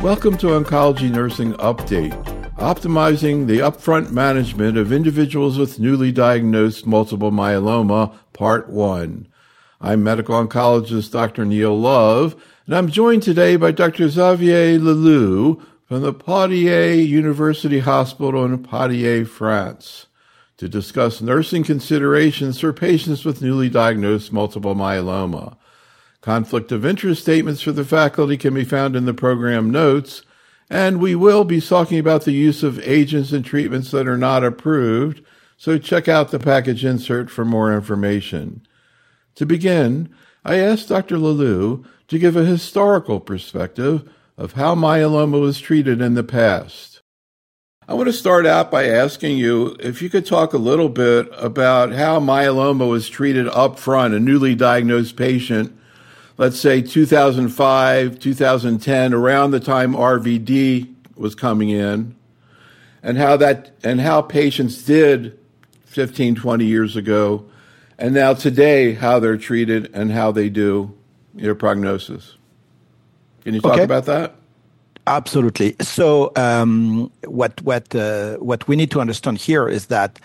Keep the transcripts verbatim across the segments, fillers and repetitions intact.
Welcome to Oncology Nursing Update, optimizing the upfront management of individuals with newly diagnosed multiple myeloma, Part one. I'm medical oncologist Doctor Neil Love, and I'm joined today by Doctor Xavier Lelou from the Poitiers University Hospital in Poitiers, France, to discuss nursing considerations for patients with newly diagnosed multiple myeloma. Conflict of interest statements for the faculty can be found in the program notes, and we will be talking about the use of agents and treatments that are not approved, so check out the package insert for more information. To begin, I asked Doctor Lelou to give a historical perspective of how myeloma was treated in the past. I want to start out by asking you if you could talk a little bit about how myeloma was treated up front, a newly diagnosed patient, let's say two thousand five, two thousand ten, around the time R V D was coming in, and how that and how patients did fifteen, twenty years ago, and now today how they're treated and how they do, their prognosis. Can you talk okay. about that? Absolutely. So um, what what uh, what we need to understand here is that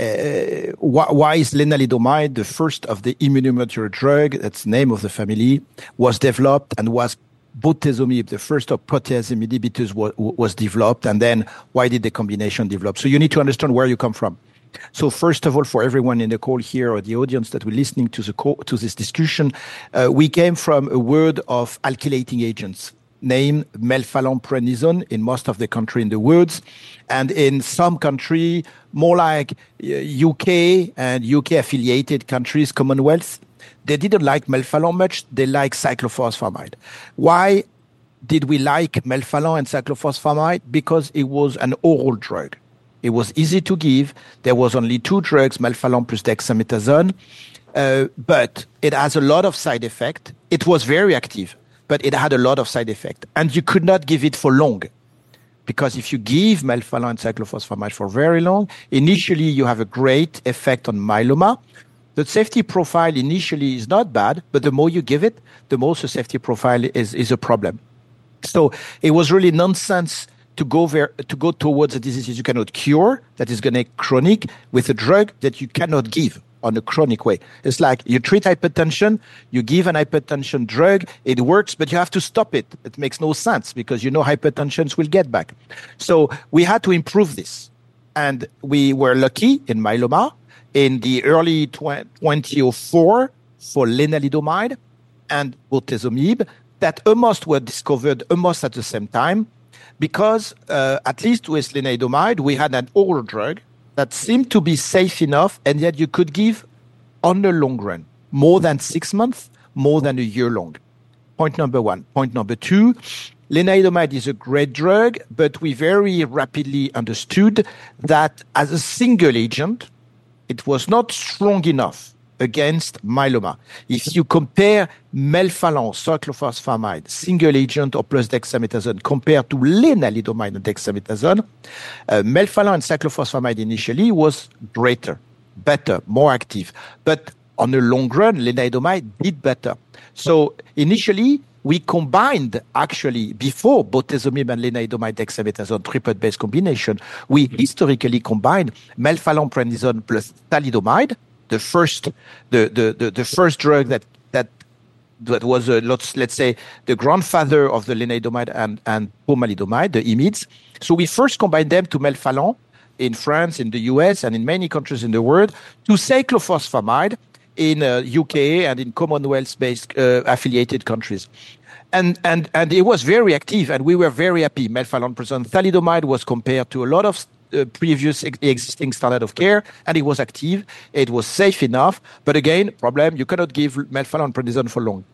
uh, why, why is lenalidomide, the first of the immunomodulator drug, that's the name of the family, was developed, and was bortezomib, the first of proteasome inhibitors, was, was developed, and then why did the combination develop? So you need to understand where you come from. So first of all, for everyone in the call here or the audience that we're listening to the call, to this discussion, uh, we came from a word of alkylating agents named melphalan-prednisone in most of the country in the world, and in some country, more like U K and U K affiliated countries, Commonwealth, they didn't like melphalan much. They like cyclophosphamide. Why did we like melphalan and cyclophosphamide? Because it was an oral drug. It was easy to give. There was only two drugs, melphalan plus dexamethasone, uh, but it has a lot of side effect. It was very active, but it had a lot of side effect. And you could not give it for long. Because if you give melphalan and cyclophosphamide for very long, initially you have a great effect on myeloma. The safety profile initially is not bad, but the more you give it, the more the safety profile is, is a problem. So it was really nonsense to go there, to go towards a disease you cannot cure, that is going to be chronic, with a drug that you cannot give on a chronic way. It's like you treat hypertension, you give an hypertension drug, it works, but you have to stop it. It makes no sense because you know hypertension will get back. So we had to improve this. And we were lucky in myeloma in the early twenty oh four for lenalidomide and bortezomib that almost were discovered almost at the same time, because uh, at least with lenalidomide, we had an oral drug that seemed to be safe enough, and yet you could give on the long run, more than six months, more than a year long. Point number one. Point number two, lenalidomide is a great drug, but we very rapidly understood that as a single agent, it was not strong enough against myeloma. If you compare melphalan, cyclophosphamide, single agent or plus dexamethasone compared to lenalidomide and dexamethasone, uh, melphalan and cyclophosphamide initially was greater, better, more active. But on the long run, lenalidomide did better. So initially, we combined, actually, before bortezomib and lenalidomide dexamethasone triplet-based combination, we historically combined melphalan-prednisone plus thalidomide, the first, the, the, the, the first drug that, that, that was, uh, let's, let's say, the grandfather of the lenalidomide and, and pomalidomide, the I M I Ds. So we first combined them to melphalan in France, in the U S, and in many countries in the world, to cyclophosphamide in uh, U K and in Commonwealth-based uh, affiliated countries. And, and, and it was very active, and we were very happy. Melphalan-prednisone thalidomide was compared to a lot of Uh, previous ex- existing standard of care, and it was active. It was safe enough. But again, problem, you cannot give melphalan-prednisone for long.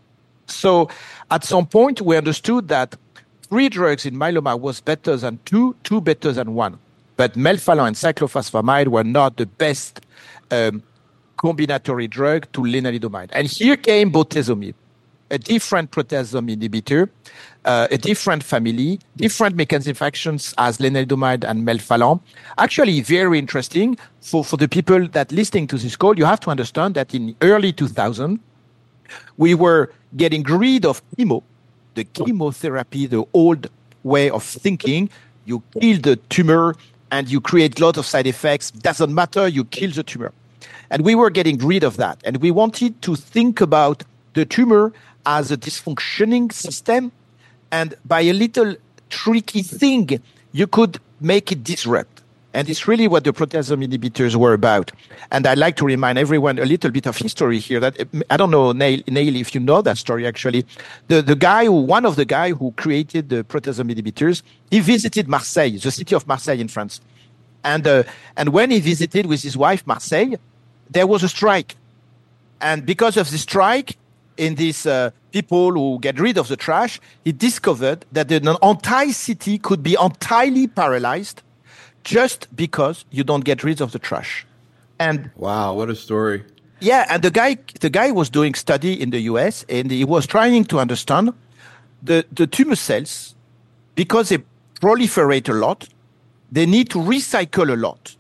So at some point, we understood that three drugs in myeloma was better than two, two better than one. But melphalan and cyclophosphamide were not the best um, combinatory drug to lenalidomide. And here came bortezomib, a different proteasome inhibitor, uh, a different family, different mechanism of actions as lenalidomide and melphalan. Actually, very interesting for, for the people that listening to this call. You have to understand that in early two thousand, we were getting rid of chemo, the chemotherapy, the old way of thinking. You kill the tumor and you create a lot of side effects. Doesn't matter, you kill the tumor. And we were getting rid of that. And we wanted to think about the tumor as a dysfunctioning system. And by a little tricky thing, you could make it disrupt. And it's really what the proteasome inhibitors were about. And I'd like to remind everyone a little bit of history here. That I don't know, Neil, Neil if you know that story, actually. The, the guy, who, one of the guy who created the proteasome inhibitors, he visited Marseille, the city of Marseille in France. And, uh, and when he visited with his wife, Marseille, there was a strike. And because of the strike, in these uh, people who get rid of the trash, he discovered that the entire city could be entirely paralyzed just because you don't get rid of the trash. And wow, what a story. Yeah, and the guy the guy was doing study in the U S, and he was trying to understand the, the tumor cells, because they proliferate a lot, they need to recycle a lot.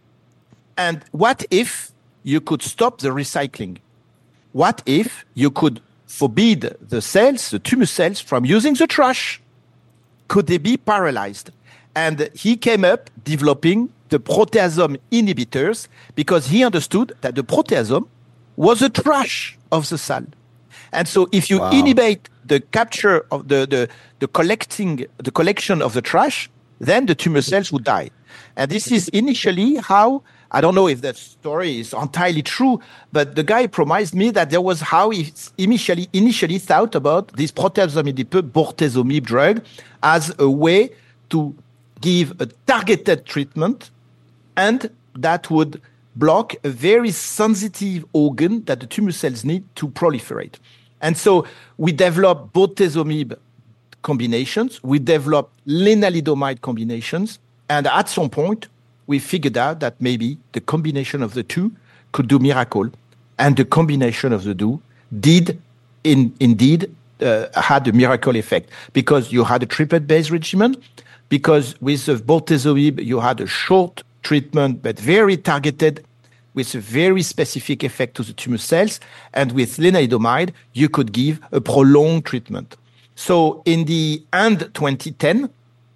And what if you could stop the recycling? What if you could forbid the cells, the tumor cells, from using the trash? Could they be paralyzed? And he came up developing the proteasome inhibitors because he understood that the proteasome was the trash of the cell. And so if you wow. inhibit the capture of the, the, the collecting, the collection of the trash, then the tumor cells would die. And this is initially how, I don't know if that story is entirely true, but the guy promised me that there was how he initially, initially thought about this proteasome inhibitor, bortezomib drug, as a way to give a targeted treatment, and that would block a very sensitive organ that the tumor cells need to proliferate. And so we developed bortezomib combinations, we developed lenalidomide combinations, and at some point, we figured out that maybe the combination of the two could do miracle, and the combination of the two did in, indeed uh, had a miracle effect, because you had a triplet-based regimen, because with the bortezomib, you had a short treatment, but very targeted, with a very specific effect to the tumor cells. And with lenalidomide, you could give a prolonged treatment. So in the end twenty ten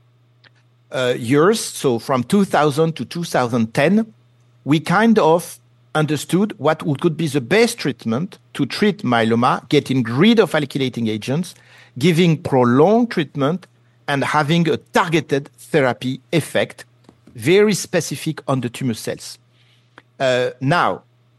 uh, years, so from two thousand to two thousand ten, we kind of understood what could be the best treatment to treat myeloma, getting rid of alkylating agents, giving prolonged treatment, and having a targeted therapy effect, very specific on the tumor cells. Uh, now,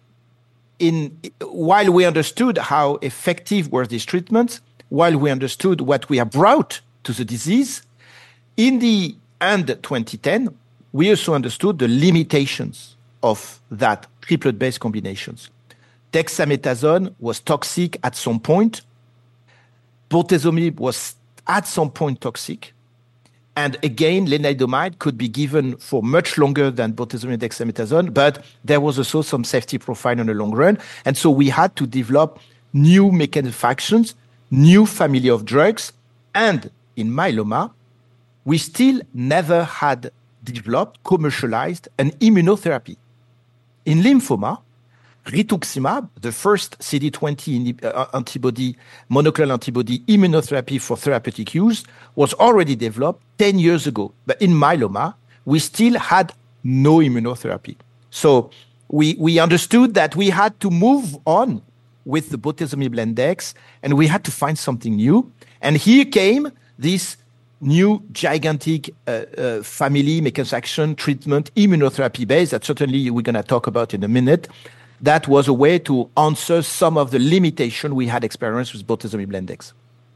in, while we understood how effective were these treatments, while we understood what we have brought to the disease, in the end twenty ten, we also understood the limitations of that triplet-based combinations. Dexamethasone was toxic at some point. Bortezomib was at some point toxic. And again, lenalidomide could be given for much longer than bortezomib and dexamethasone, but there was also some safety profile in the long run. And so we had to develop new mechanism of actions, new family of drugs. And in myeloma, we still never had developed, commercialized an immunotherapy. In lymphoma, rituximab, the first C D twenty antibody, monoclonal antibody immunotherapy for therapeutic use, was already developed ten years ago. But in myeloma, we still had no immunotherapy. So we, we understood that we had to move on with the bortezomib Lendex, and we had to find something new. And here came this new gigantic uh, uh, family, mechanism of action, treatment, immunotherapy base that certainly we're going to talk about in a minute. That was a way to answer some of the limitation we had experienced with bortezomib Lendex.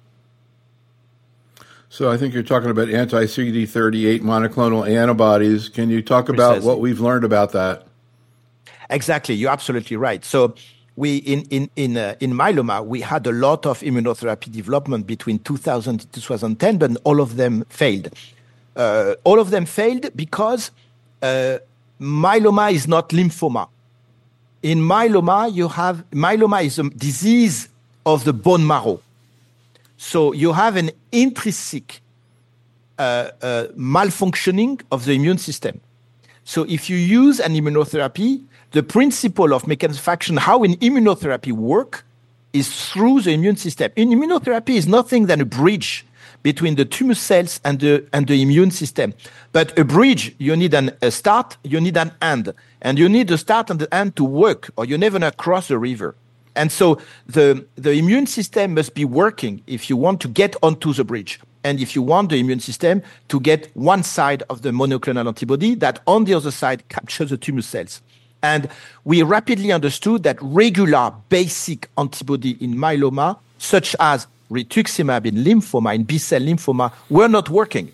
So I think you're talking about anti-C D thirty-eight monoclonal antibodies. Can you talk about Precisely. What we've learned about that? Exactly. You're absolutely right. So we in in in uh, in myeloma, we had a lot of immunotherapy development between two thousand and two thousand ten, but all of them failed. Uh, all of them failed because uh, myeloma is not lymphoma. In myeloma, you have myeloma is a disease of the bone marrow. So you have an intrinsic uh, uh, malfunctioning of the immune system. So if you use an immunotherapy, the principle of mechanism of action, how an immunotherapy work, is through the immune system. In immunotherapy is nothing than a bridge between the tumor cells and the and the immune system. But a bridge, you need an, a start, you need an end. And you need the start and the end to work, or you're never going to cross the river. And so the, the immune system must be working if you want to get onto the bridge. And if you want the immune system to get one side of the monoclonal antibody that on the other side captures the tumor cells. And we rapidly understood that regular basic antibody in myeloma, such as rituximab in lymphoma, in B-cell lymphoma, were not working.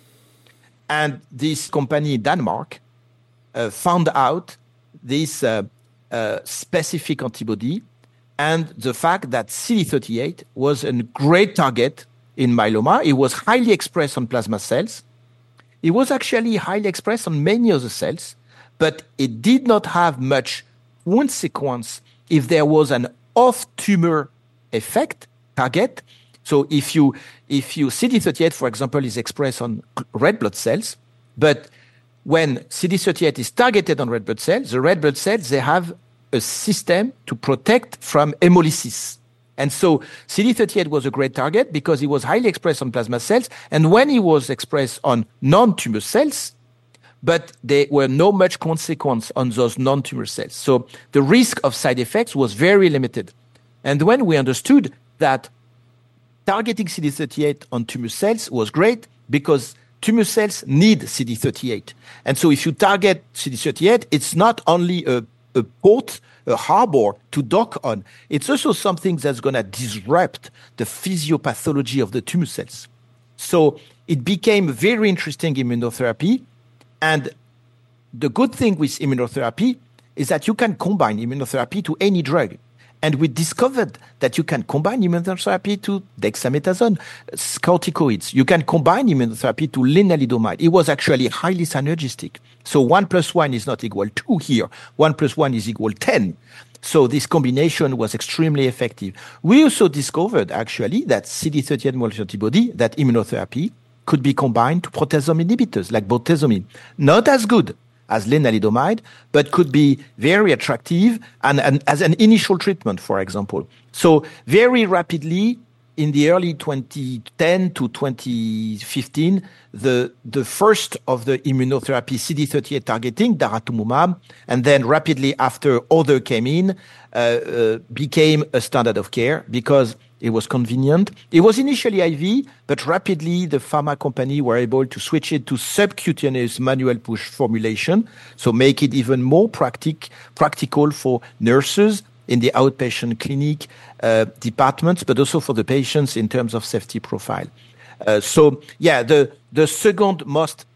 And this company in Denmark uh, found out this uh, uh, specific antibody and the fact that C D thirty-eight was a great target in myeloma. It was highly expressed on plasma cells. It was actually highly expressed on many other cells, but it did not have much consequence if there was an off-tumor effect target. So if you, if you, C D thirty-eight, for example, is expressed on red blood cells, but when C D thirty-eight is targeted on red blood cells, the red blood cells, they have a system to protect from hemolysis. And so C D thirty-eight was a great target because it was highly expressed on plasma cells. And when it was expressed on non-tumor cells, but there were no much consequence on those non-tumor cells. So the risk of side effects was very limited. And when we understood that targeting C D thirty-eight on tumor cells was great because tumor cells need C D thirty-eight. And so if you target C D thirty-eight, it's not only a, a port, a harbor to dock on. It's also something that's going to disrupt the physiopathology of the tumor cells. So it became very interesting immunotherapy. And the good thing with immunotherapy is that you can combine immunotherapy to any drug. And we discovered that you can combine immunotherapy to dexamethasone, corticoids. You can combine immunotherapy to lenalidomide. It was actually highly synergistic. So one plus one is not equal two here. One plus one is equal ten. So this combination was extremely effective. We also discovered actually that C D thirty-eight molecular antibody, that immunotherapy, could be combined to proteasome inhibitors like bortezomib. Not as good as lenalidomide, but could be very attractive and, and as an initial treatment, for example. So very rapidly, in the early twenty ten to twenty fifteen, the, the first of the immunotherapy C D thirty-eight targeting, daratumumab, and then rapidly after other came in, uh, uh, became a standard of care because it was convenient. It was initially I V, but rapidly the pharma company were able to switch it to subcutaneous manual push formulation, so make it even more practic- practical for nurses in the outpatient clinic uh, departments, but also for the patients in terms of safety profile. Uh, so, yeah, the, the second most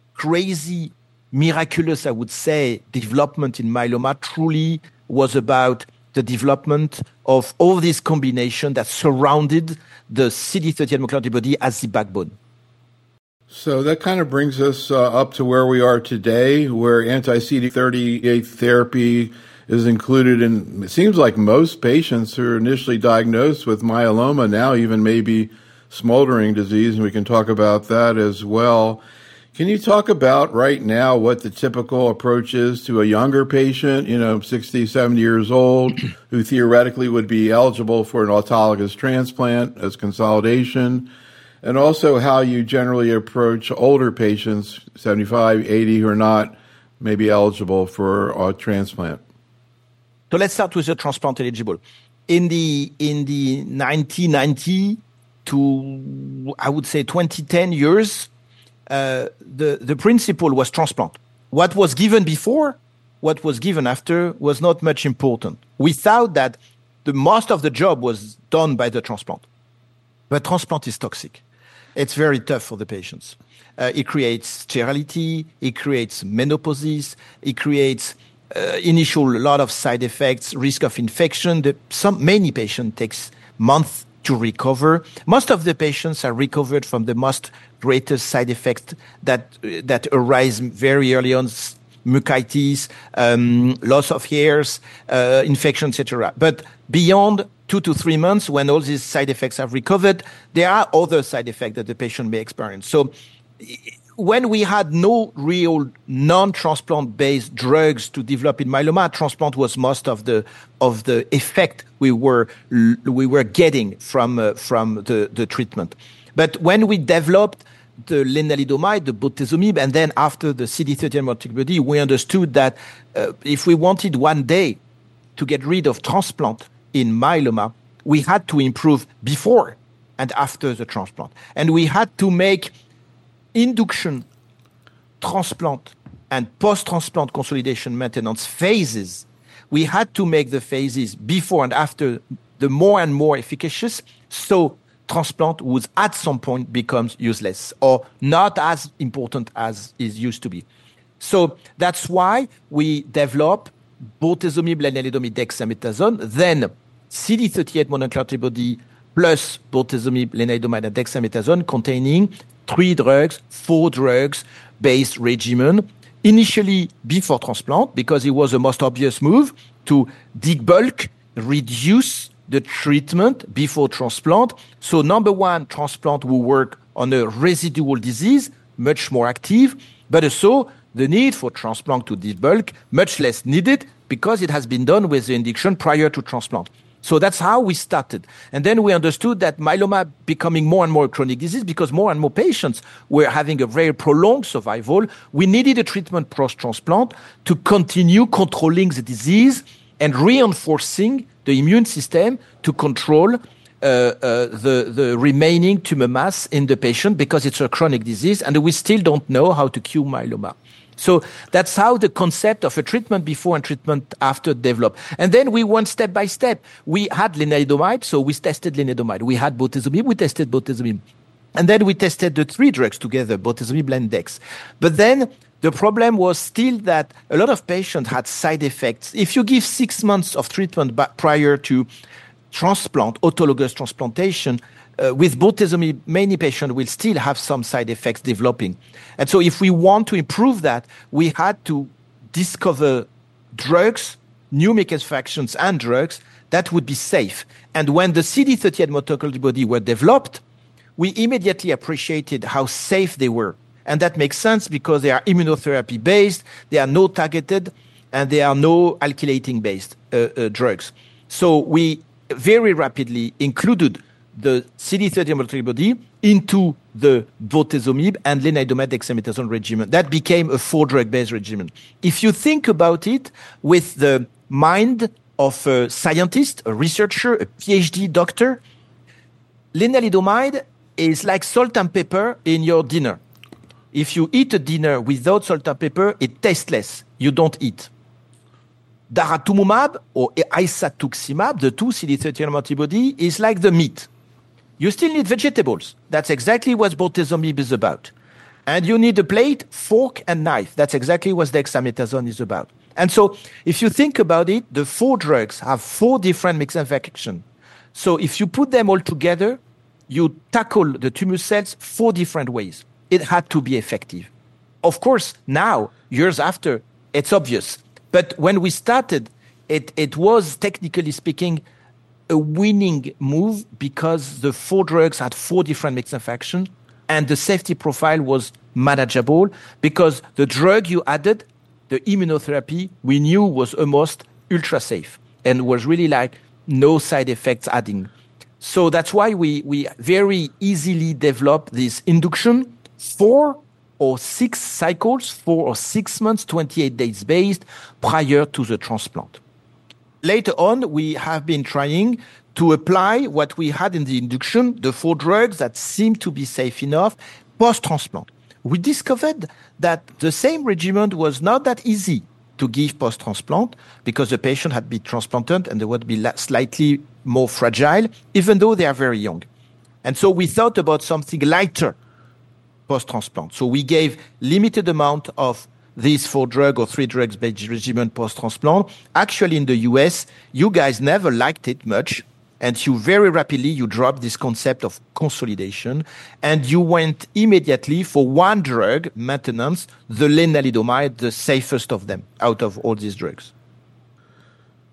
crazy, miraculous, I would say, development in myeloma truly was about the development of all this combination that surrounded the C D thirty-eight monoclonal antibody as the backbone. So that kind of brings us uh, up to where we are today, where anti-C D thirty-eight therapy is included in, it seems like most patients who are initially diagnosed with myeloma now even maybe smoldering disease, and we can talk about that as well. Can you talk about right now what the typical approach is to a younger patient, you know, sixty, seventy years old, who theoretically would be eligible for an autologous transplant as consolidation, and also how you generally approach older patients, seventy-five, eighty, who are not maybe eligible for a transplant? So let's start with the transplant eligible. In the in the nineteen ninety to, I would say, twenty ten years, uh, the, the principle was transplant. What was given before, what was given after was not much important. Without that, the most of the job was done by the transplant. But transplant is toxic. It's very tough for the patients. Uh, it creates sterility, it creates menopause, it creates uh, initial a lot of side effects, risk of infection. The, some many patients takes months to recover. Most of the patients are recovered from the most greatest side effects that that arise very early on, mucitis, um, loss of hairs, uh, infection, et cetera. But beyond two to three months, when all these side effects have recovered, there are other side effects that the patient may experience. So when we had no real non-transplant based drugs to develop in myeloma, transplant was most of the of the effect we were we were getting from uh, from the, the treatment. But when we developed the lenalidomide, the bortezomib, and then after the C D thirty-eight antibody, we understood that uh, if we wanted one day to get rid of transplant in myeloma, we had to improve before and after the transplant. And we had to make induction, transplant, and post-transplant consolidation maintenance phases. We had to make the phases before and after the more and more efficacious, so transplant would at some point becomes useless or not as important as it used to be. So that's why we develop bortezomib, lenalidomide, dexamethasone, then C D thirty-eight monoclonal antibody plus bortezomib, lenalidomide, and dexamethasone containing three drugs, four drugs based regimen, initially before transplant, because it was the most obvious move to debulk, reduce the treatment before transplant. So number one, transplant will work on a residual disease, much more active, but also the need for transplant to debulk, much less needed because it has been done with the induction prior to transplant. So that's how we started. And then we understood that myeloma becoming more and more chronic disease because more and more patients were having a very prolonged survival. We needed a treatment post-transplant to continue controlling the disease and reinforcing the immune system to control uh, uh, the, the remaining tumor mass in the patient because it's a chronic disease and we still don't know how to cure myeloma. So that's how the concept of a treatment before and treatment after developed. And then we went step by step. We had lenalidomide, so we tested lenalidomide. We had bortezomib, we tested bortezomib. And then we tested the three drugs together, bortezomib, len, dex. But then the problem was still that a lot of patients had side effects. If you give six months of treatment prior to transplant, autologous transplantation, Uh, with bortezomib, many patients will still have some side effects developing. And so if we want to improve that, we had to discover drugs, new mechanisms and drugs that would be safe. And when the C D thirty-eight monoclonal antibody were developed, we immediately appreciated how safe they were. And that makes sense because they are immunotherapy-based, they are no targeted, and they are no alkylating-based uh, uh, drugs. So we very rapidly included the C D thirty-eight monoclonal antibody into the bortezomib and lenalidomide dexamethasone regimen. That became a four-drug-based regimen. If you think about it with the mind of a scientist, a researcher, a PhD doctor, lenalidomide is like salt and pepper in your dinner. If you eat a dinner without salt and pepper, it tastes less. You don't eat. Daratumumab or isatuximab, the two C D thirty-eight antibody, is like the meat. You still need vegetables. That's exactly what bortezomib is about. And you need a plate, fork, and knife. That's exactly what dexamethasone is about. And so if you think about it, the four drugs have four different mechanisms of action. So if you put them all together, you tackle the tumor cells four different ways. It had to be effective. Of course, now, years after, it's obvious. But when we started, it, it was, technically speaking, a winning move because the four drugs had four different mechanisms of action and the safety profile was manageable because the drug you added, the immunotherapy, we knew was almost ultra safe and was really like no side effects adding. So that's why we, we very easily developed this induction, four or six cycles, four or six months, twenty-eight days based prior to the transplant. Later on, we have been trying to apply what we had in the induction, the four drugs that seemed to be safe enough, post-transplant. We discovered that the same regimen was not that easy to give post-transplant because the patient had been transplanted and they would be slightly more fragile, even though they are very young. And so we thought about something lighter post-transplant. So we gave limited amount of these four drug or three drugs based regimen post-transplant. Actually, in the U S, you guys never liked it much. And you very rapidly, you dropped this concept of consolidation. And you went immediately for one drug, maintenance, the lenalidomide, the safest of them out of all these drugs.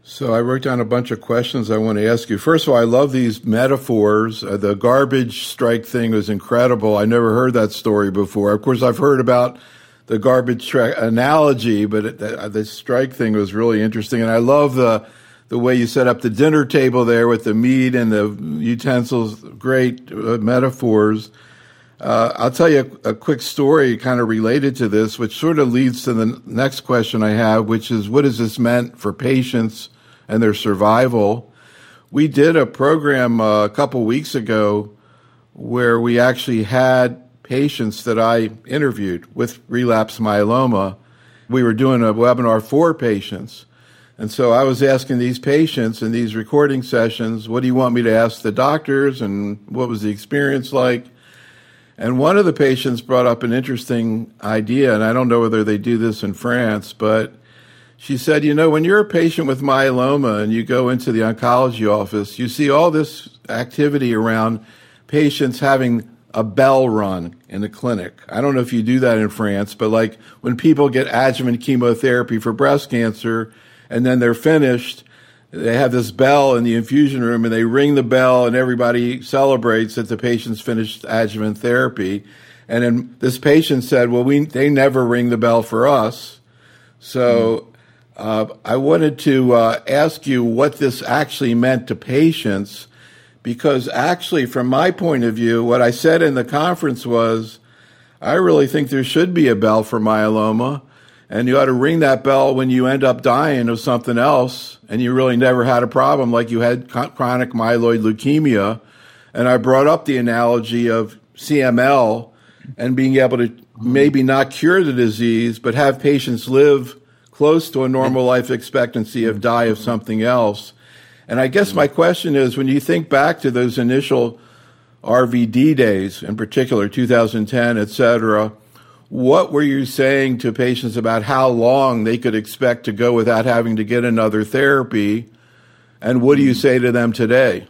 So I wrote down a bunch of questions I want to ask you. First of all, I love these metaphors. Uh, the garbage strike thing was incredible. I never heard that story before. Of course, I've heard about the garbage strike analogy, but it, the, the strike thing was really interesting. And I love the the way you set up the dinner table there with the meat and the utensils. Great uh, metaphors. Uh, I'll tell you a, a quick story kind of related to this, which sort of leads to the next question I have, which is, what has this meant for patients and their survival? We did a program uh, a couple weeks ago where we actually had patients that I interviewed with relapse myeloma. We were doing a webinar for patients. And so I was asking these patients in these recording sessions, what do you want me to ask the doctors, and what was the experience like? And one of the patients brought up an interesting idea, and I don't know whether they do this in France, but she said, you know, when you're a patient with myeloma and you go into the oncology office, you see all this activity around patients having a bell run in the clinic. I don't know if you do that in France, but like when people get adjuvant chemotherapy for breast cancer and then they're finished, they have this bell in the infusion room and they ring the bell and everybody celebrates that the patient's finished adjuvant therapy. And then this patient said, well, we they never ring the bell for us. So uh, I wanted to uh, ask you what this actually meant to patients, because actually from my point of view, what I said in the conference was, I really think there should be a bell for myeloma. And you ought to ring that bell when you end up dying of something else and you really never had a problem, like you had chronic myeloid leukemia. And I brought up the analogy of C M L and being able to maybe not cure the disease, but have patients live close to a normal life expectancy of die of something else. And I guess my question is, when you think back to those initial R V D days, in particular two thousand ten, et cetera, what were you saying to patients about how long they could expect to go without having to get another therapy? And what do you say to them today?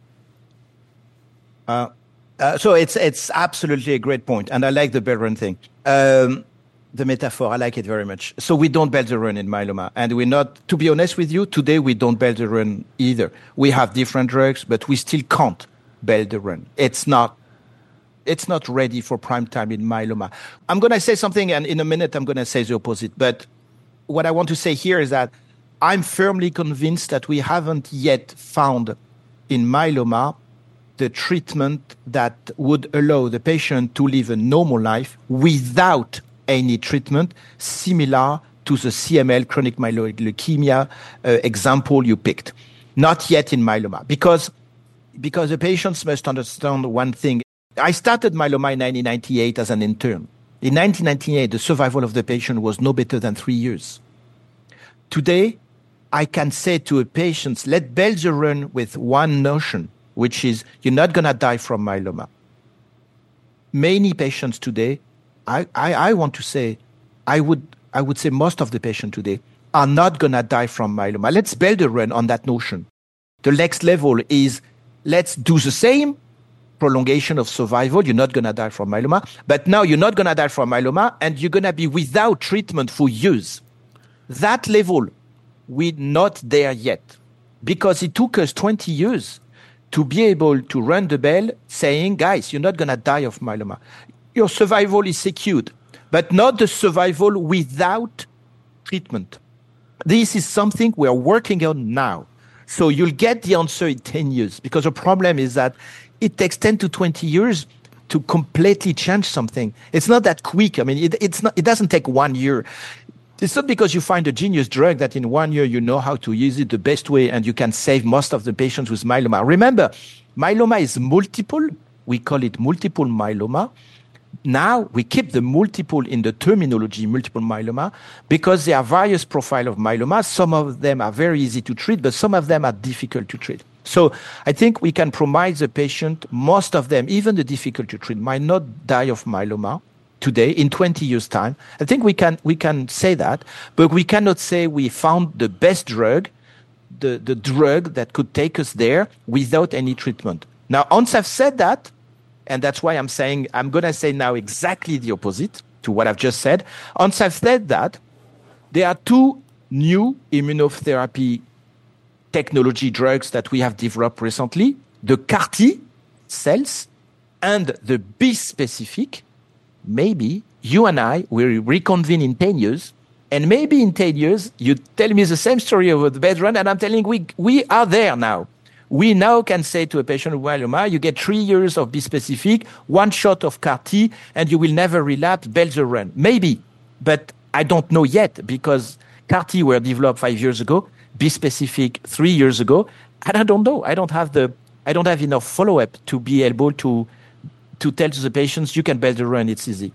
Uh, uh, so it's it's absolutely a great point, and I like the bell run thing. Um, the metaphor, I like it very much. So we don't bell the run in myeloma, and we're not, to be honest with you, today we don't bell the run either. We have different drugs, but we still can't bell the run. It's not It's not ready for prime time in myeloma. I'm going to say something, and in a minute I'm going to say the opposite. But what I want to say here is that I'm firmly convinced that we haven't yet found in myeloma the treatment that would allow the patient to live a normal life without any treatment, similar to the C M L, chronic myeloid leukemia uh, example you picked. Not yet in myeloma, because, because the patients must understand one thing. I started myeloma in nineteen ninety-eight as an intern. In nineteen ninety-eight, the survival of the patient was no better than three years. Today, I can say to a patient, let bell the run with one notion, which is you're not going to die from myeloma. Many patients today, I, I, I want to say, I would, I would say most of the patients today are not going to die from myeloma. Let's bell the run on that notion. The next level is let's do the same, prolongation of survival. You're not going to die from myeloma, but now you're not going to die from myeloma and you're going to be without treatment for years. That level, we're not there yet, because it took us twenty years to be able to run the bell saying, guys, you're not going to die of myeloma. Your survival is secured, but not the survival without treatment. This is something we are working on now. So you'll get the answer in ten years, because the problem is that it takes ten to twenty years to completely change something. It's not that quick. I mean, it, it's not, it doesn't take one year. It's not because you find a genius drug that in one year you know how to use it the best way and you can save most of the patients with myeloma. Remember, myeloma is multiple. We call it multiple myeloma. Now we keep the multiple in the terminology multiple myeloma because there are various profiles of myeloma. Some of them are very easy to treat, but some of them are difficult to treat. So I think we can promise the patient, most of them, even the difficult to treat, might not die of myeloma today in twenty years' time. I think we can we can say that, but we cannot say we found the best drug, the, the drug that could take us there without any treatment. Now, once I've said that, and that's why I'm saying, I'm going to say now exactly the opposite to what I've just said. Once I've said that, there are two new immunotherapy technology drugs that we have developed recently, the C A R T cells and the bispecific, maybe you and I will reconvene in ten years, and maybe in ten years, you tell me the same story over the bedrun, and I'm telling we we are there now. We now can say to a patient with myeloma, you get three years of bispecific, one shot of C A R T, and you will never relapse, bells will run. Maybe, but I don't know yet, because C A R T were developed five years ago, bispecific three years ago, and I don't know. I don't have the I don't have enough follow-up to be able to to tell to the patients, you can build a run, it's easy.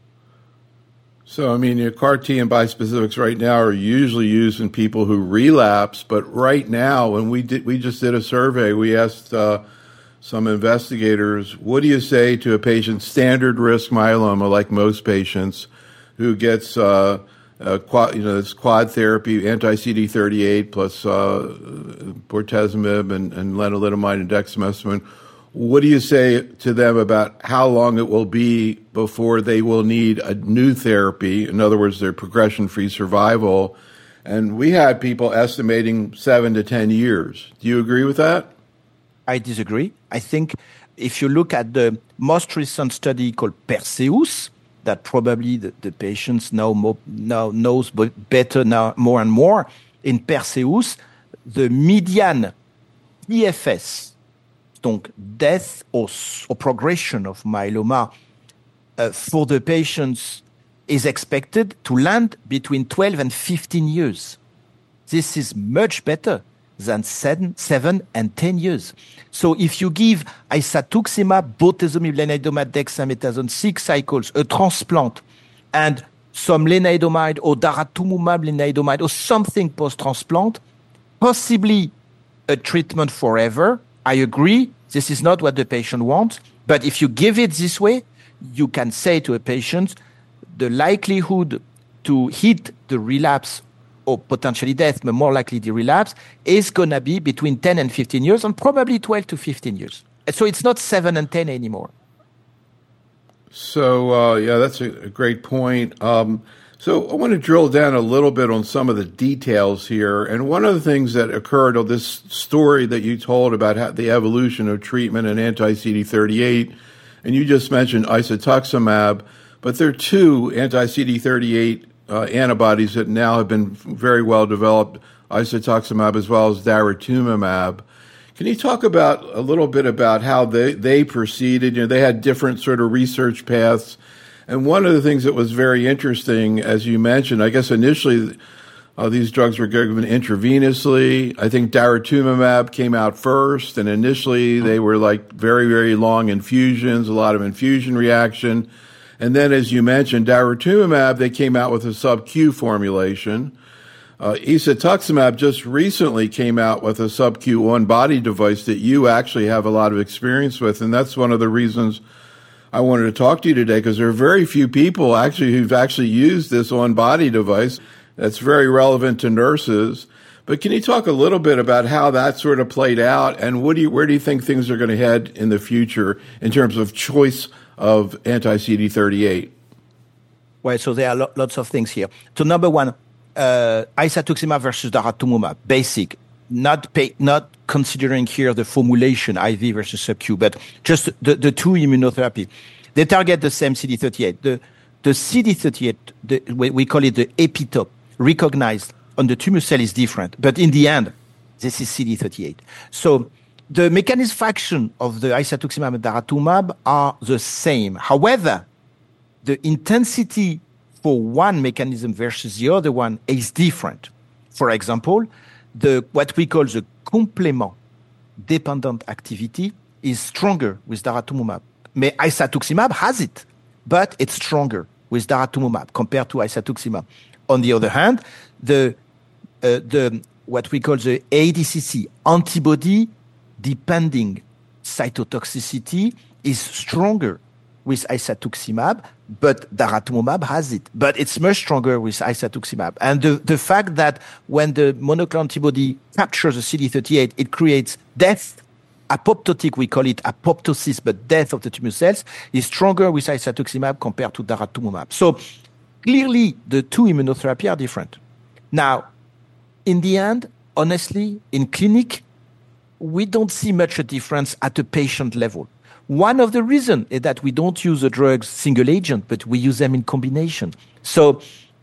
So, I mean, your C A R T and bispecifics right now are usually used in people who relapse, but right now, when we did, we just did a survey, we asked uh, some investigators, what do you say to a patient, standard risk myeloma, like most patients, who gets, uh, uh, quad, you know, this quad therapy, anti-C D thirty-eight plus uh, bortezomib and, and lenalidomide and dexamethasone? What do you say to them about how long it will be before they will need a new therapy? In other words, their progression-free survival. And we had people estimating seven to ten years. Do you agree with that? I disagree. I think if you look at the most recent study called Perseus, that probably the, the patients now, more, now knows better now more and more. In Perseus, the median P F S, donc death or, or progression of myeloma uh, for the patients is expected to land between twelve and fifteen years. This is much better than seven, seven and ten years. So if you give isatuximab, bortezomib, lenalidomide, dexamethasone, six cycles, a transplant, and some lenalidomide or daratumumab lenalidomide or something post-transplant, possibly a treatment forever, I agree, this is not what the patient wants, but if you give it this way, you can say to a patient, the likelihood to hit the relapse or potentially death, but more likely the relapse, is going to be between ten and fifteen years and probably twelve to fifteen years. So it's not seven and ten anymore. So, uh, yeah, that's a, a great point. Um, so I want to drill down a little bit on some of the details here. And one of the things that occurred on this story that you told about how the evolution of treatment in anti-C D thirty-eight, and you just mentioned isatuximab, but there are two anti-C D thirty-eight uh, antibodies that now have been very well developed, isatuximab as well as daratumumab. Can you talk about a little bit about how they, they proceeded? You know, they had different sort of research paths. And one of the things that was very interesting, as you mentioned, I guess initially uh, these drugs were given intravenously. I think daratumumab came out first, and initially they were like very, very long infusions, a lot of infusion reaction. And then, as you mentioned, daratumumab, they came out with a sub-Q formulation. Uh, isatuximab just recently came out with a sub-Q on-body device that you actually have a lot of experience with, and that's one of the reasons I wanted to talk to you today, because there are very few people actually who've actually used this on-body device. That's very relevant to nurses. But can you talk a little bit about how that sort of played out, and what do you, where do you think things are going to head in the future in terms of choice of anti-C D thirty-eight? Well, so there are lo- lots of things here. So number one, uh, isatuximab versus daratumumab, basic, not pay, not considering here the formulation, I V versus sub-Q, but just the, the two immunotherapy. They target the same C D thirty-eight. The, the C D thirty-eight, the, we, we call it the epitope, recognized on the tumor cell is different. But in the end, this is C D thirty-eight. So the mechanism of action of the isatuximab and daratumumab are the same. However, the intensity for one mechanism versus the other one is different. For example, the what we call the complement-dependent activity is stronger with daratumumab. May isatuximab has it, but it's stronger with daratumumab compared to isatuximab. On the other hand, the uh, the what we call the A D C C, antibody-depending cytotoxicity, is stronger with isatuximab, but daratumumab has it. But it's much stronger with isatuximab. And the, the fact that when the monoclonal antibody captures the C D thirty-eight, it creates death, apoptotic, we call it apoptosis, but death of the tumor cells, is stronger with isatuximab compared to daratumumab. So clearly, the two immunotherapy are different. Now, in the end, honestly, in clinic, we don't see much a difference at a patient level. One of the reasons is that we don't use the drugs single agent, but we use them in combination. So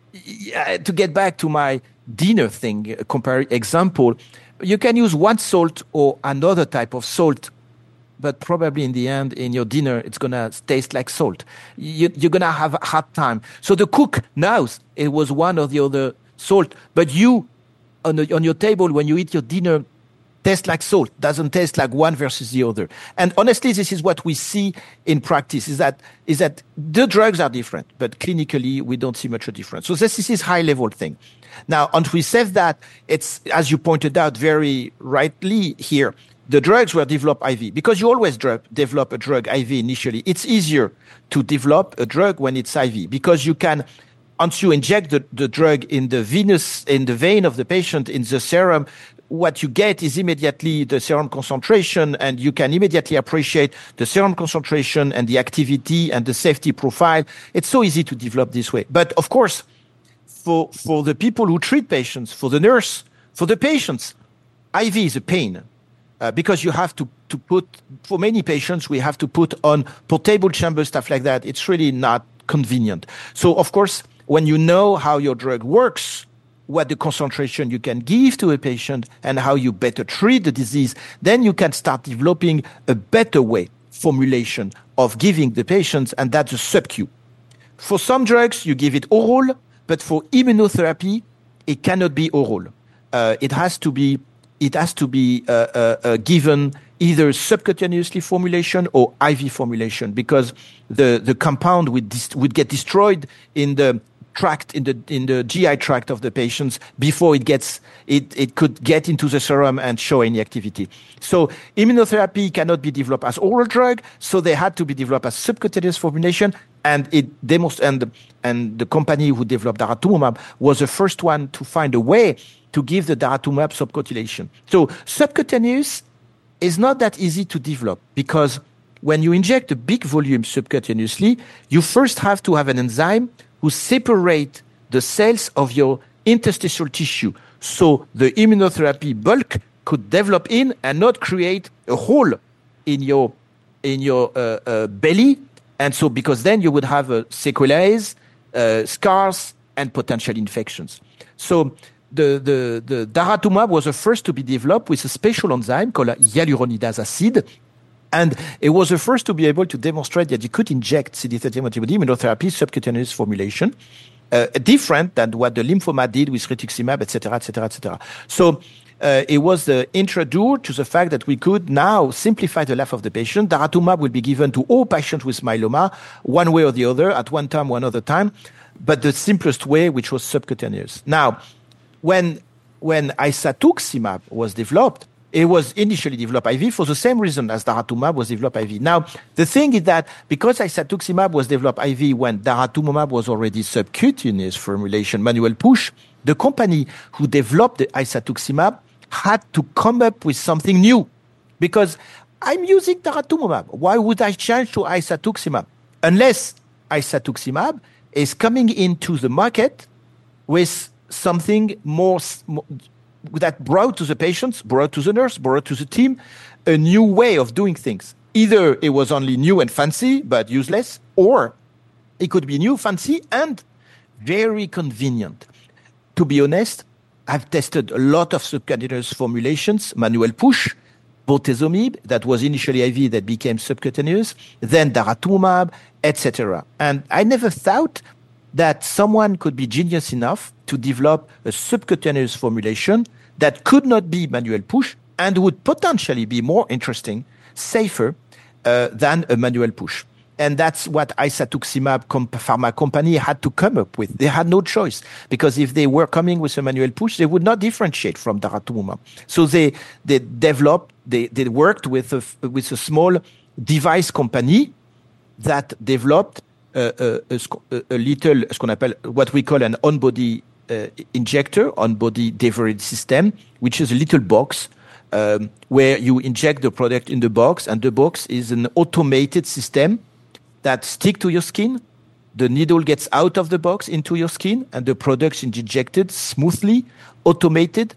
yeah, to get back to my dinner thing, compare example, you can use one salt or another type of salt, but probably in the end, in your dinner, it's going to taste like salt. You, you're going to have a hard time. So the cook knows it was one or the other salt, but you, on, the, on your table, when you eat your dinner, tastes like salt, doesn't taste like one versus the other. And honestly, this is what we see in practice, is that is that the drugs are different, but clinically, we don't see much of a difference. So this, this is high-level thing. Now, once we said that, it's, as you pointed out very rightly here, the drugs were developed I V. Because you always drug, develop a drug I V initially. It's easier to develop a drug when it's I V, because you can, once you inject the, the drug in the venous, in the vein of the patient, in the serum, what you get is immediately the serum concentration, and you can immediately appreciate the serum concentration and the activity and the safety profile. It's so easy to develop this way. But of course, for, for the people who treat patients, for the nurse, for the patients, I V is a pain. Uh, because you have to, to put, for many patients, we have to put on portable chambers, stuff like that. It's really not convenient. So, of course, when you know how your drug works, what the concentration you can give to a patient, and how you better treat the disease, then you can start developing a better way, formulation of giving the patients, and that's a sub-Q. For some drugs, you give it oral, but for immunotherapy, it cannot be oral. Uh, it has to be It has to be uh, uh, uh, given either subcutaneously formulation or I V formulation, because the, the compound would, dis- would get destroyed in the tract, in the in the G I tract of the patients before it gets it it could get into the serum and show any activity. So immunotherapy cannot be developed as oral drug, so they had to be developed as subcutaneous formulation, and it demonst- and and the company who developed daratumumab was the first one to find a way to give the daratumumab subcutaneous. So subcutaneous is not that easy to develop, because when you inject a big volume subcutaneously, you first have to have an enzyme who separate the cells of your interstitial tissue, so the immunotherapy bulk could develop in and not create a hole in your in your uh, uh, belly, and so because then you would have uh, sequelae, uh, scars, and potential infections. So The, the, the daratumumab was the first to be developed with a special enzyme called hyaluronidase acid. And it was the first to be able to demonstrate that you could inject C D thirty-one antibody immunotherapy subcutaneous formulation, uh, different than what the lymphoma did with rituximab, et cetera, et cetera, et cetera. So uh, it was the introducer to the fact that we could now simplify the life of the patient. Daratumumab will be given to all patients with myeloma, one way or the other, at one time, one other time, but the simplest way, which was subcutaneous. Now, When when isatuximab was developed, it was initially developed I V for the same reason as daratumumab was developed I V. Now, the thing is that because isatuximab was developed I V when daratumumab was already subcutaneous formulation, manual push, the company who developed the isatuximab had to come up with something new. Because I'm using daratumumab. Why would I change to isatuximab? Unless isatuximab is coming into the market with something more, more that brought to the patients, brought to the nurse, brought to the team, a new way of doing things. Either it was only new and fancy, but useless, or it could be new, fancy, and very convenient. To be honest, I've tested a lot of subcutaneous formulations, manual push, bortezomib, that was initially I V, that became subcutaneous, then daratumumab, et cetera. And I never thought that someone could be genius enough to develop a subcutaneous formulation that could not be manual push and would potentially be more interesting, safer uh, than a manual push. And that's what isatuximab comp- pharma company had to come up with. They had no choice, because if they were coming with a manual push, they would not differentiate from daratumumab. So they they developed, they, they worked with a, with a small device company that developed Uh, a, a, a little, ce qu'on appelle, what we call an on-body uh, injector, on-body delivery system, which is a little box um, where you inject the product in the box, and the box is an automated system that sticks to your skin. The needle gets out of the box into your skin, and the product is injected smoothly, automated,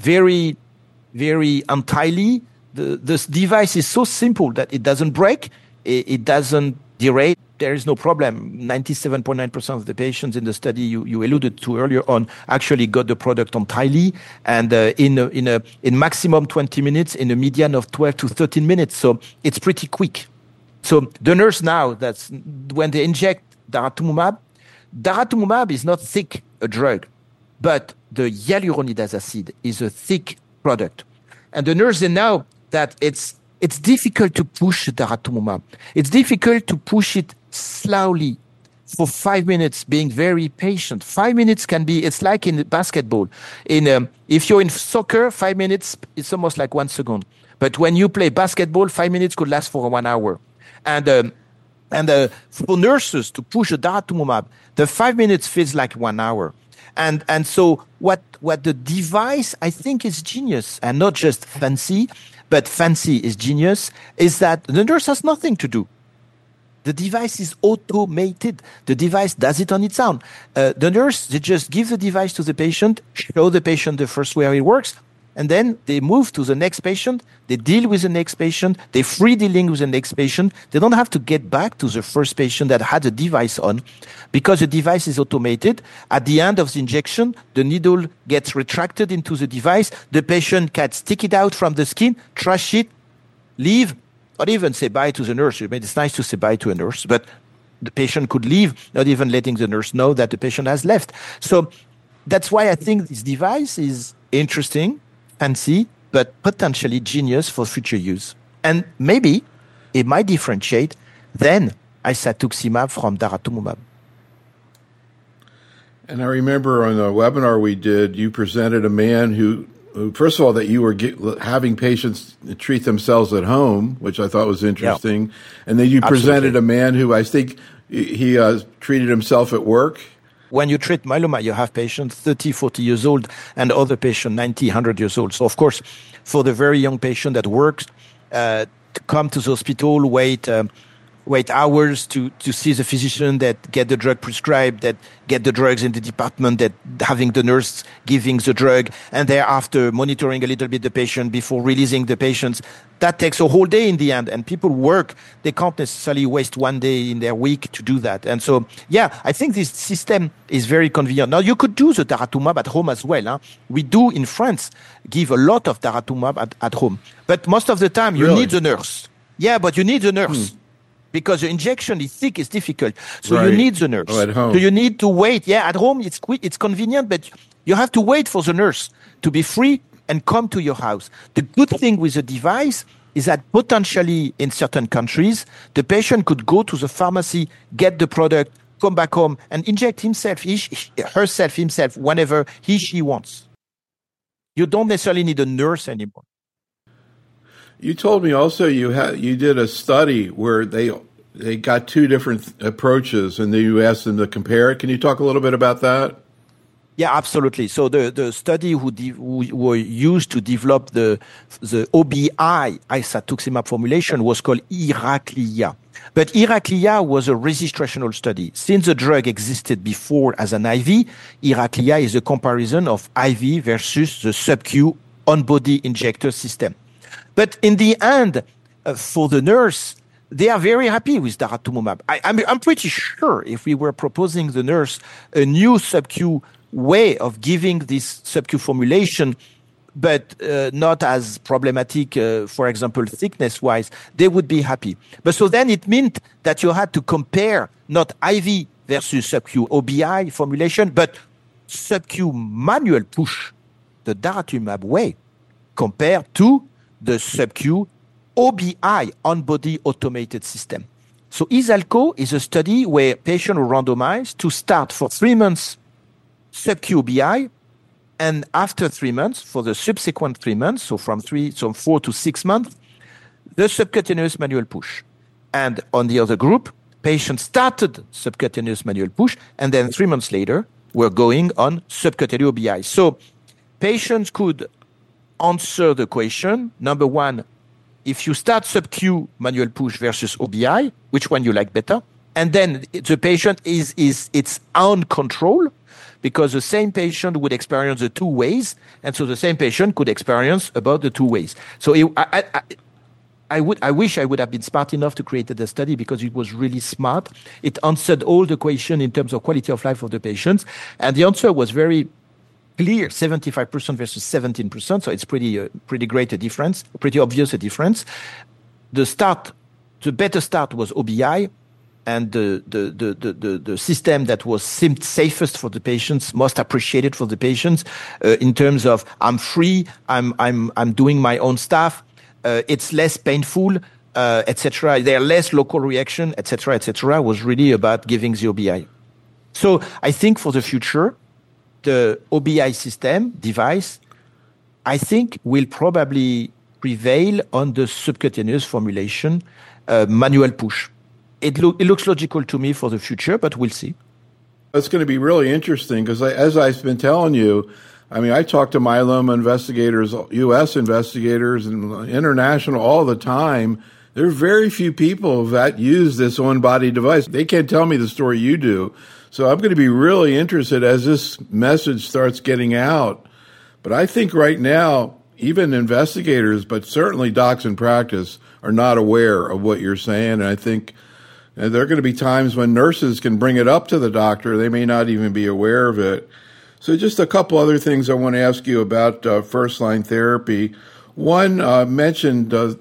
very, very entirely. The, this device is so simple that it doesn't break, it, it doesn't derate. There is no problem. ninety-seven point nine percent of the patients in the study you, you alluded to earlier on actually got the product entirely, and uh, in a, in a in maximum twenty minutes, in a median of twelve to thirteen minutes. So it's pretty quick. So the nurse now, that's when they inject daratumumab, daratumumab is not thick a drug, but the hyaluronidase acid is a thick product, and the nurse they know that it's it's difficult to push daratumumab. It's difficult to push it slowly for five minutes, being very patient. Five minutes can be, it's like in basketball. In um, if you're in soccer, five minutes, it's almost like one second. But when you play basketball, five minutes could last for one hour. And um, and uh, for nurses to push a daratumumab, the five minutes feels like one hour. And and so what what the device, I think, is genius, and not just fancy, but fancy is genius, is that the nurse has nothing to do. The device is automated. The device does it on its own. Uh, the nurse, they just give the device to the patient, show the patient the first way it works, and then they move to the next patient. They deal with the next patient. They free dealing with the next patient. They don't have to get back to the first patient that had the device on, because the device is automated. At the end of the injection, the needle gets retracted into the device. The patient can stick it out from the skin, trash it, leave, or even say bye to the nurse. I mean, it's nice to say bye to a nurse, but the patient could leave, not even letting the nurse know that the patient has left. So that's why I think this device is interesting, fancy, but potentially genius for future use. And maybe it might differentiate then isatuximab from daratumumab. And I remember on the webinar we did, you presented a man who, who first of all, that you were get, having patients treat themselves at home, which I thought was interesting. Yeah. And then you presented Absolutely. a man who I think he uh, treated himself at work. When you treat myeloma, you have patients thirty, forty years old, and other patient ninety, one hundred years old. So, of course, for the very young patient that works, uh, to come to the hospital, wait um, wait hours to, to see the physician, that get the drug prescribed, that get the drugs in the department, that having the nurse giving the drug, and thereafter monitoring a little bit the patient before releasing the patients. That takes a whole day in the end, and people work. They can't necessarily waste one day in their week to do that. And so, yeah, I think this system is very convenient. Now, you could do the daratumumab at home as well. Huh? We do in France give a lot of daratumumab at, at home. But most of the time, you really? need the nurse. Yeah, but you need the nurse. Hmm. Because the injection is thick, it's difficult. So right. you need the nurse. Oh, at home. So you need to wait. Yeah, at home, it's quick, it's convenient, but you have to wait for the nurse to be free and come to your house. The good thing with the device is that potentially in certain countries, the patient could go to the pharmacy, get the product, come back home, and inject himself, he, herself, himself, whenever he, she wants. You don't necessarily need a nurse anymore. You told me also you had you did a study where they they got two different approaches, and then you asked them to compare it. Can you talk a little bit about that? Yeah, absolutely. So the, the study who, de- who were used to develop the the O B I isatuximab formulation was called Heraclea. But Heraclea was a registrational study. Since the drug existed before as an I V, Heraclea is a comparison of I V versus the sub-Q on-body injector system. But in the end, uh, for the nurse, they are very happy with daratumumab. I, I'm, I'm pretty sure if we were proposing the nurse a new sub-Q way of giving this sub-Q formulation, but uh, not as problematic, uh, for example, thickness-wise, they would be happy. But so then it meant that you had to compare not I V versus sub-Q O B I formulation, but sub-Q manual push, the daratumumab way, compared to the sub-Q O B I on-body automated system. So ISALCO is a study where patients were randomized to start for three months sub-Q O B I, and after three months, for the subsequent three months, so from three, so four to six months, the subcutaneous manual push. And on the other group, patients started subcutaneous manual push, and then three months later, were going on subcutaneous O B I. So patients could answer the question, number one, if you start sub-Q manual push versus O B I, which one you like better? And then the patient is, is its own control because the same patient would experience the two ways, and so the same patient could experience about the two ways. So it, I, I, I would, I wish I would have been smart enough to create the study because it was really smart. It answered all the questions in terms of quality of life of the patients, and the answer was very clear: seventy-five percent versus seventeen percent. So it's pretty, uh, pretty great a difference, pretty obvious a difference. The start, the better start was O B I, and the the the the the, the system that was seemed safest for the patients, most appreciated for the patients, uh, in terms of I'm free, I'm I'm I'm doing my own stuff. Uh, it's less painful, uh, et cetera. There are less local reaction, et cetera, et cetera. Was really about giving the O B I. So I think for the future, the O B I system device, I think, will probably prevail on the subcutaneous formulation, uh, manual push. It, lo- it looks logical to me for the future, but we'll see. It's going to be really interesting because, as I've been telling you, I mean, I talk to myeloma investigators, U S investigators, and international all the time. There are very few people that use this on-body device. They can't tell me the story you do. So I'm going to be really interested as this message starts getting out. But I think right now, even investigators, but certainly docs in practice, are not aware of what you're saying. And I think there are going to be times when nurses can bring it up to the doctor. They may not even be aware of it. So just a couple other things I want to ask you about uh, first-line therapy. One uh, mentioned uh,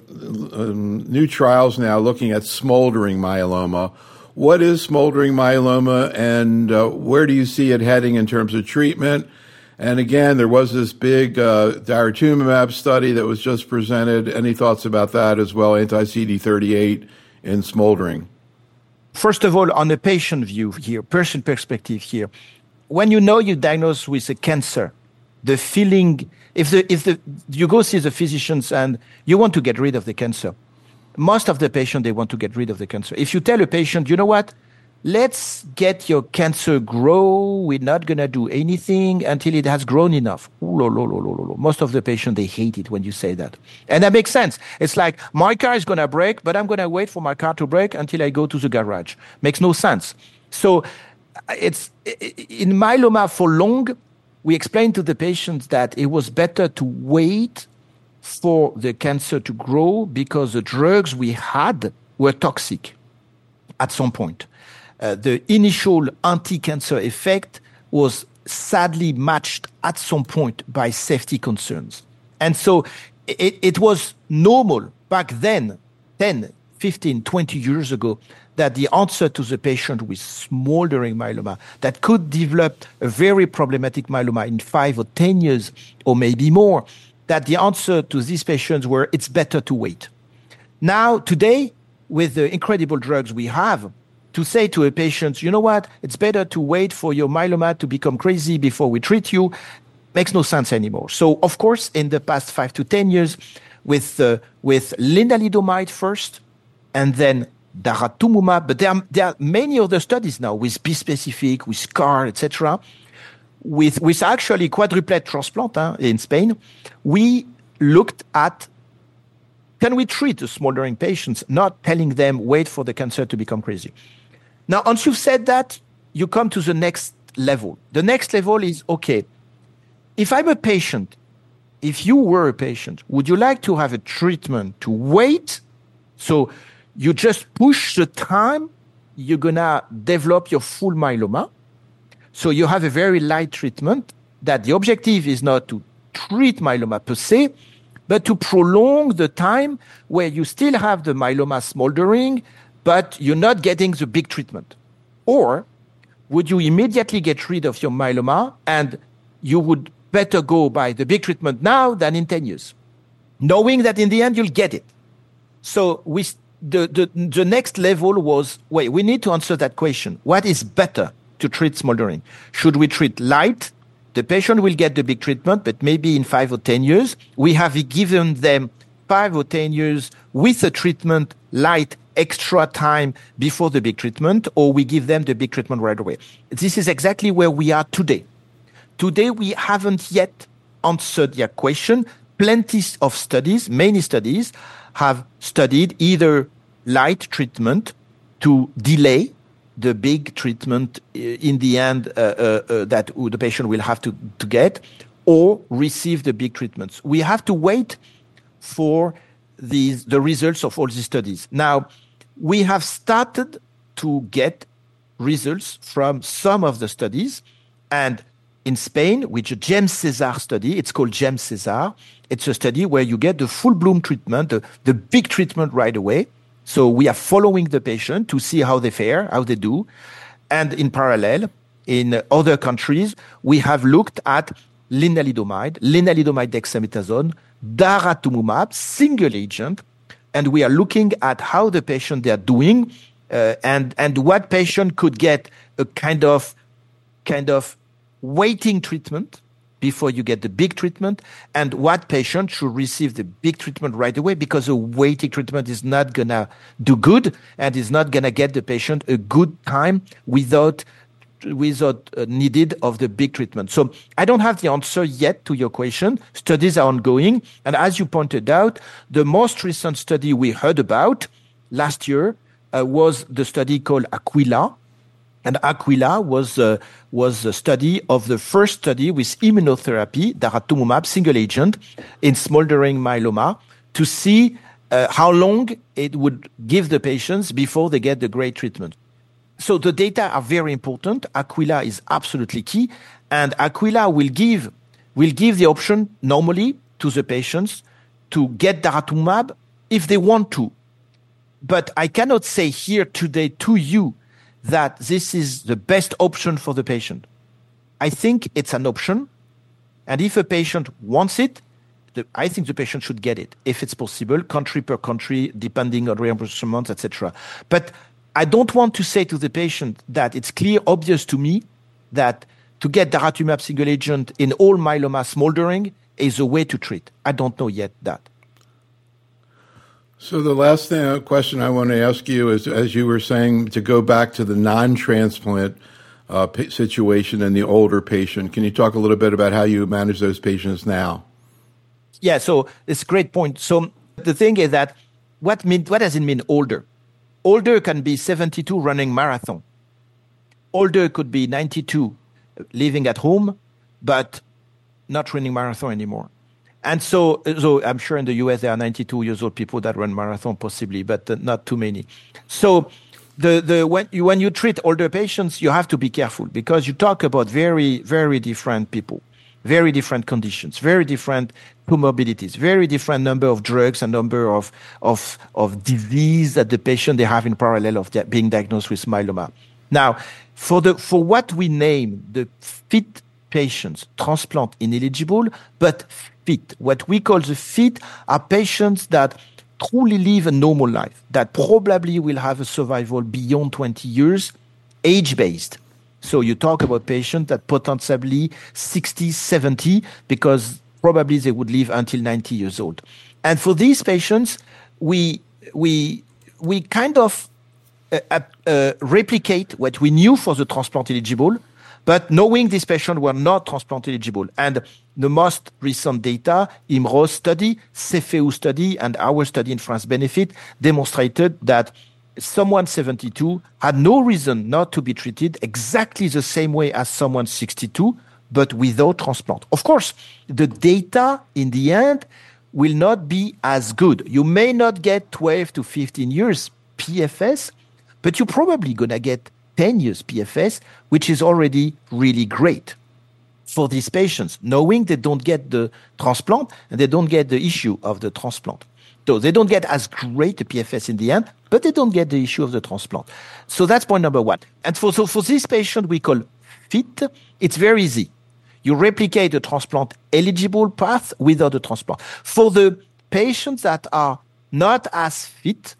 um, new trials now looking at smoldering myeloma. What is smoldering myeloma, and uh, where do you see it heading in terms of treatment? And again, there was this big uh, daratumumab study that was just presented. Any thoughts about that as well, anti-C D thirty-eight in smoldering? First of all, on a patient view here, patient perspective here, when you know you're diagnosed with a cancer, the feeling, if the if the you go see the physicians and you want to get rid of the cancer, most of the patient, they want to get rid of the cancer. If you tell a patient, you know what, let's get your cancer grow, we're not going to do anything until it has grown enough. Ooh, lo, lo, lo, lo, lo. Most of the patient, they hate it when you say that. And that makes sense. It's like, my car is going to break, but I'm going to wait for my car to break until I go to the garage. Makes no sense. So it's in myeloma for long, we explained to the patients that it was better to wait for the cancer to grow because the drugs we had were toxic at some point. Uh, the initial anti-cancer effect was sadly matched at some point by safety concerns. And so it, it was normal back then, ten, fifteen, twenty years ago, that the answer to the patient with smoldering myeloma that could develop a very problematic myeloma in five or ten years or maybe more, that the answer to these patients were, it's better to wait. Now, today, with the incredible drugs we have, to say to a patient, you know what, it's better to wait for your myeloma to become crazy before we treat you, makes no sense anymore. So, of course, in the past five to ten years, with uh, with lenalidomide first, and then daratumumab, but there are, there are many other studies now with bispecific, with CAR, et cetera, with, with actually quadruplet transplant huh, in Spain. We looked at, can we treat the smoldering patients, not telling them, wait for the cancer to become crazy. Now, once you've said that, you come to the next level. The next level is, okay, if I'm a patient, if you were a patient, would you like to have a treatment to wait? So you just push the time you're going to develop your full myeloma. So you have a very light treatment that the objective is not to treat myeloma per se, but to prolong the time where you still have the myeloma smoldering, but you're not getting the big treatment. Or would you immediately get rid of your myeloma and you would better go by the big treatment now than in ten years, knowing that in the end you'll get it? So we, the, the, the next level was, wait, we need to answer that question. What is better to treat smoldering? Should we treat light? The patient will get the big treatment, but maybe in five or ten years, we have given them five or ten years with a treatment, light, extra time before the big treatment, or we give them the big treatment right away. This is exactly where we are today. Today, we haven't yet answered your question. Plenty of studies, many studies, have studied either light treatment to delay the big treatment in the end uh, uh, uh, that the patient will have to, to get, or receive the big treatments. We have to wait for these, the results of all these studies. Now, we have started to get results from some of the studies, and in Spain, which a James Cesar study, it's called James Cesar. It's a study where you get the full bloom treatment, the, the big treatment right away. So we are following the patient to see how they fare, how they do. And in parallel, in other countries, we have looked at lenalidomide, lenalidomide dexamethasone, daratumumab, single agent, and we are looking at how the patient they are doing, uh, and and what patient could get a kind of kind of waiting treatment before you get the big treatment, and what patient should receive the big treatment right away, because a waiting treatment is not gonna do good and is not gonna get the patient a good time without without uh, needed of the big treatment. So I don't have the answer yet to your question. Studies are ongoing. And as you pointed out, the most recent study we heard about last year uh, was the study called Aquila. And Aquila was, uh, was a study of the first study with immunotherapy, daratumumab, single agent, in smoldering myeloma, to see uh, how long it would give the patients before they get the great treatment. So the data are very important. Aquila is absolutely key, and Aquila will give will give the option normally to the patients to get daratumumab if they want to. But I cannot say here today to you that this is the best option for the patient. I think it's an option, and if a patient wants it, the, I think the patient should get it if it's possible, country per country, depending on reimbursements, et cetera. But I don't want to say to the patient that it's clear, obvious to me that to get daratumumab single agent in all myeloma smoldering is a way to treat. I don't know yet that. So the last thing, question I want to ask you is, as you were saying, to go back to the non-transplant uh, situation and the older patient, can you talk a little bit about how you manage those patients now? Yeah, so it's a great point. So the thing is that what mean, what does it mean older? Older can be seventy-two running marathon. Older could be ninety-two living at home, but not running marathon anymore. And so, so I'm sure in the U S there are ninety-two years old people that run marathon possibly, but uh, not too many. So the, the, when you, when you treat older patients, you have to be careful because you talk about very, very different people, very different conditions, very different comorbidities, very different number of drugs and number of, of, of disease that the patient they have in parallel of di- being diagnosed with myeloma. Now, for the, for what we name the fit patients, transplant ineligible, but fit, what we call the fit are patients that truly live a normal life, that probably will have a survival beyond twenty years, age-based. So you talk about patients that potentially sixty, seventy, because probably they would live until ninety years old. And for these patients, we we we kind of uh, uh, replicate what we knew for the transplant eligible, but knowing these patients were not transplant eligible. And the most recent data, I M R O S study, C F E U study, and our study in France Benefit demonstrated that someone seventy-two had no reason not to be treated exactly the same way as someone sixty-two, but without transplant. Of course, the data in the end will not be as good. You may not get twelve to fifteen years P F S, but you're probably going to get ten years P F S, which is already really great for these patients, knowing they don't get the transplant and they don't get the issue of the transplant. So they don't get as great a P F S in the end, but they don't get the issue of the transplant. So that's point number one. And for, so for this patient we call fit, it's very easy. You replicate the transplant eligible path without the transplant. For the patients that are not as fit,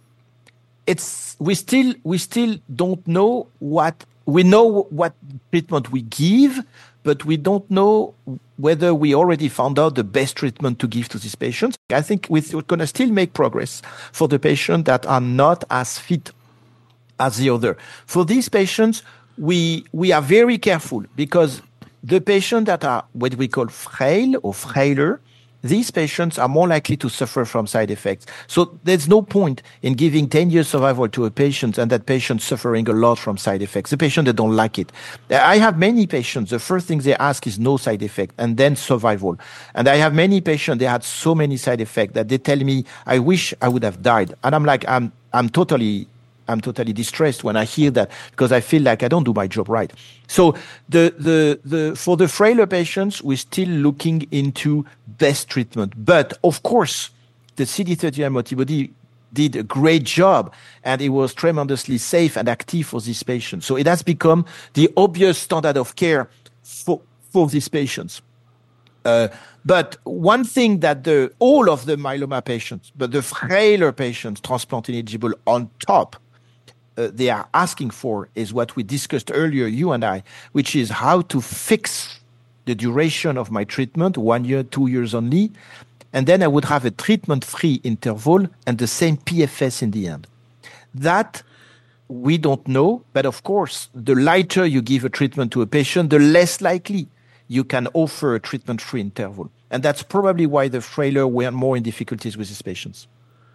it's we still we still don't know what we know what treatment we give, but we don't know whether we already found out the best treatment to give to these patients. I think we're going to still make progress for the patients that are not as fit as the other. For these patients, we we are very careful because the patients that are what we call frail or frailer, these patients are more likely to suffer from side effects. So there's no point in giving ten years survival to a patient and that patient suffering a lot from side effects. The patient, they don't like it. I have many patients, the first thing they ask is no side effect and then survival. And I have many patients, they had so many side effects that they tell me, I wish I would have died. And I'm like, I'm, I'm totally I'm totally distressed when I hear that because I feel like I don't do my job right. So the, the, the, for the frailer patients, we're still looking into best treatment. But of course, the C D thirty-nine antibody did a great job and it was tremendously safe and active for these patients. So it has become the obvious standard of care for, for these patients. Uh, but one thing that the, all of the myeloma patients, but the frailer patients, transplant ineligible on top, Uh, they are asking for is what we discussed earlier, you and I, which is how to fix the duration of my treatment, one year, two years only, and then I would have a treatment-free interval and the same P F S in the end. That we don't know, but of course, the lighter you give a treatment to a patient, the less likely you can offer a treatment-free interval. And that's probably why the frailer were more in difficulties with these patients.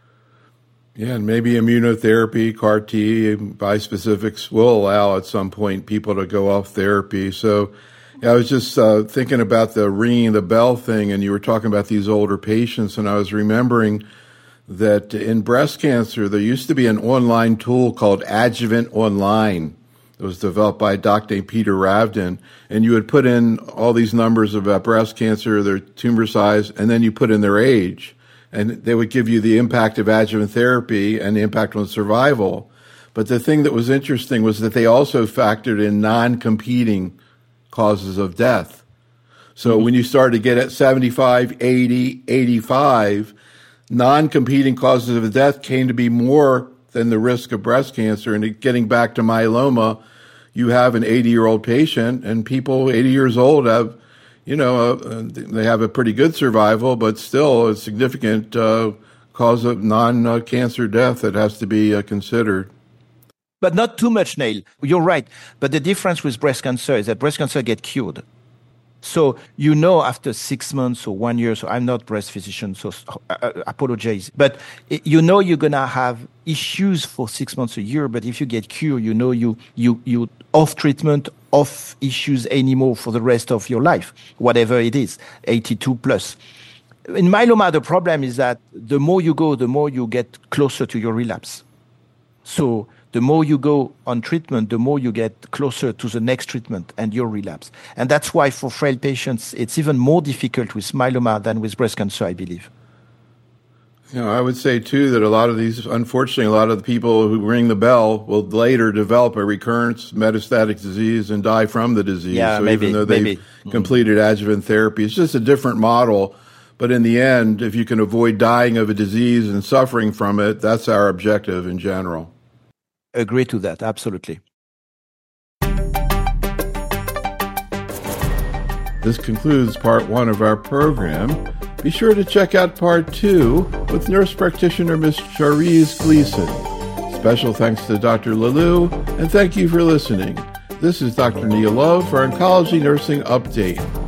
Yeah, and maybe immunotherapy, C A R T, bispecifics will allow at some point people to go off therapy. So yeah, I was just uh, thinking about the ringing the bell thing, and you were talking about these older patients, and I was remembering that in breast cancer, there used to be an online tool called Adjuvant Online. It was developed by a doctor named Peter Ravden, and you would put in all these numbers about breast cancer, their tumor size, and then you put in their age. And they would give you the impact of adjuvant therapy and the impact on survival. But the thing that was interesting was that they also factored in non-competing causes of death. So mm-hmm. when you started to get at seventy-five, eighty, eighty-five, non-competing causes of death came to be more than the risk of breast cancer. And getting back to myeloma, you have an eighty-year-old patient, and people eighty years old have You know, uh, they have a pretty good survival, but still a significant uh, cause of non-cancer death that has to be uh, considered. But not too much, Neil. You're right. But the difference with breast cancer is that breast cancer gets cured. So you know after six months or one year, so I'm not breast physician, so uh, apologize. But you know you're going to have issues for six months, a year. But if you get cured, you know you you you off treatment, off issues anymore for the rest of your life, whatever it is, eighty-two plus. In myeloma, the problem is that the more you go, the more you get closer to your relapse. So the more you go on treatment, the more you get closer to the next treatment and your relapse. And that's why for frail patients, it's even more difficult with myeloma than with breast cancer, I believe. You know, I would say, too, that a lot of these, unfortunately, a lot of the people who ring the bell will later develop a recurrence, metastatic disease, and die from the disease. Yeah, so maybe, even though they've maybe. completed adjuvant therapy, it's just a different model. But in the end, if you can avoid dying of a disease and suffering from it, that's our objective in general. Agree to that, absolutely. This concludes part one of our program. Be sure to check out part two with nurse practitioner Miz Charisse Gleason. Special thanks to Doctor Lalou, and thank you for listening. This is Doctor Neil Love for Oncology Nursing Update.